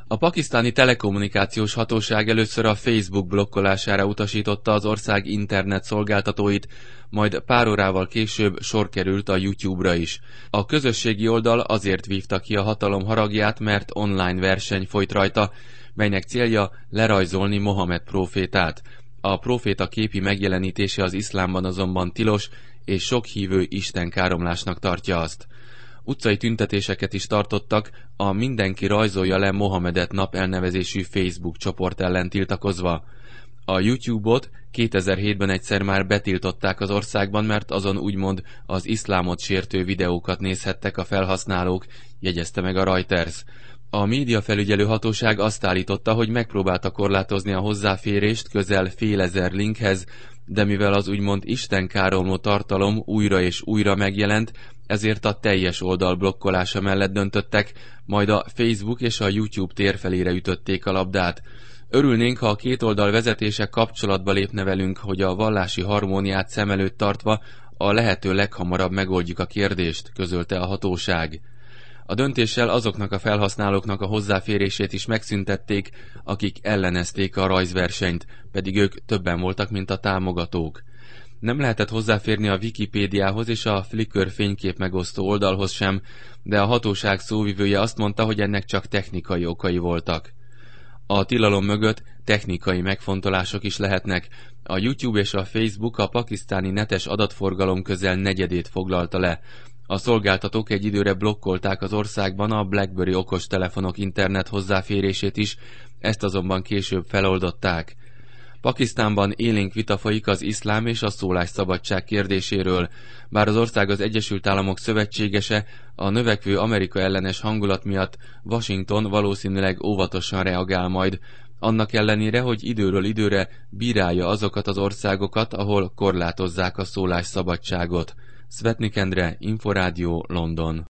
A pakisztáni telekommunikációs hatóság először a Facebook blokkolására utasította az ország internet szolgáltatóit, majd pár órával később sor került a YouTube-ra is. A közösségi oldal azért vívta ki a hatalom haragját, mert online verseny folyt rajta, melynek célja lerajzolni Mohamed prófétát. A próféta képi megjelenítése az iszlámban azonban tilos, és sok hívő istenkáromlásnak tartja azt. Utcai tüntetéseket is tartottak a Mindenki rajzolja le Mohamedet nap elnevezésű Facebook csoport ellen tiltakozva. A YouTube-ot 2007-ben egyszer már betiltották az országban, mert azon úgymond az iszlámot sértő videókat nézhettek a felhasználók, jegyezte meg a Reuters. A médiafelügyelő hatóság azt állította, hogy megpróbálta korlátozni a hozzáférést közel fél ezer linkhez, de mivel az úgymond istenkáromló tartalom újra és újra megjelent, ezért a teljes oldal blokkolása mellett döntöttek, majd a Facebook és a YouTube térfelére ütötték a labdát. Örülnénk, ha a két oldal vezetése kapcsolatba lépne velünk, hogy a vallási harmóniát szem előtt tartva a lehető leghamarabb megoldjuk a kérdést, közölte a hatóság. A döntéssel azoknak a felhasználóknak a hozzáférését is megszüntették, akik ellenezték a rajzversenyt, pedig ők többen voltak, mint a támogatók. Nem lehetett hozzáférni a Wikipédiához és a Flickr fénykép megosztó oldalhoz sem, de a hatóság szóvivője azt mondta, hogy ennek csak technikai okai voltak. A tilalom mögött technikai megfontolások is lehetnek. A YouTube és a Facebook a pakisztáni netes adatforgalom közel negyedét foglalta le. A szolgáltatók egy időre blokkolták az országban a BlackBerry okostelefonok internet hozzáférését is, ezt azonban később feloldották. Pakisztánban élénk vita folyik az iszlám és a szólásszabadság kérdéséről. Bár az ország az Egyesült Államok szövetségese, a növekvő Amerika ellenes hangulat miatt Washington valószínűleg óvatosan reagál majd, annak ellenére, hogy időről időre bírálja azokat az országokat, ahol korlátozzák a szólásszabadságot. Szvetnik Endre, Inforádió, London.